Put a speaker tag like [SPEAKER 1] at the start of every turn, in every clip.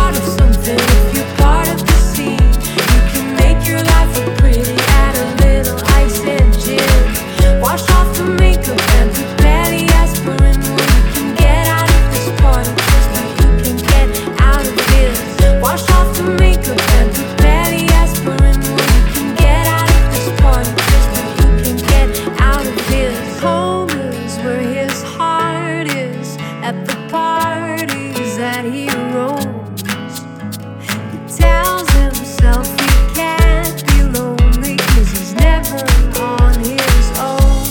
[SPEAKER 1] part of something if you're part of the scene. You can make your life look pretty, add a little ice and gin. Wash off the makeup and prepare the aspirin. Well, you can get out of this party just like you can get out of this. Wash off the makeup and prepare the aspirin. Well, you can get out of this party just like you can get out of this. Home is where his heart is, at the parties that he roams. He tells himself he can't be lonely 'cause he's never on his own.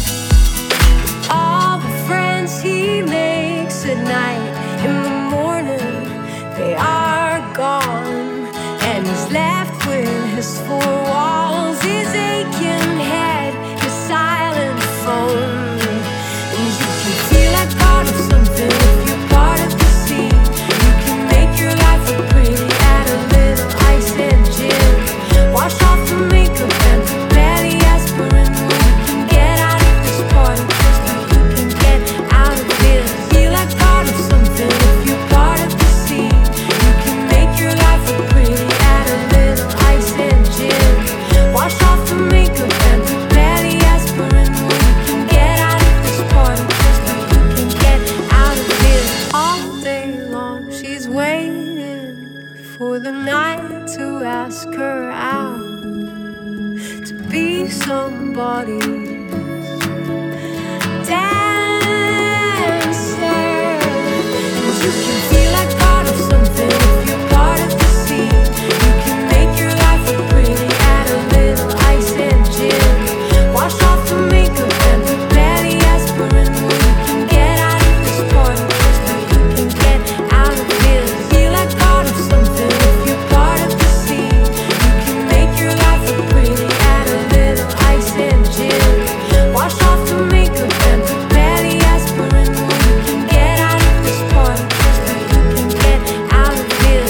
[SPEAKER 1] All the friends he makes at night, in the morning they are gone, and he's left with his four walls, his aching head, his silent phone. And you can feel like part of something if you're part of the scene. You can make your life look pretty, add a little ice and gin. Wash off the makeup and prepare the aspirin. Well, you can get out of this party just like you can get out of this. Feel like part of something if you're part of the scene. You can make your life look pretty, add a little ice and gin. Wash off the makeup and prepare the aspirin. Well, you can get out of this party just like you can get out of this. All day long she's waiting for the night to ask her out, to be somebody's dancer. And you can feel like part of something if you're part of the scene. You can make your life look pretty, add a little ice and gin. Wash off the makeup and prepare the aspirin. Well, you can get out of this party just like you can get out of this. Feel like part of something if you're part of the scene. You can make your life look pretty, add a little ice and gin. Wash off the makeup and prepare the aspirin. Well, you can get out of this party just like you can get out of this.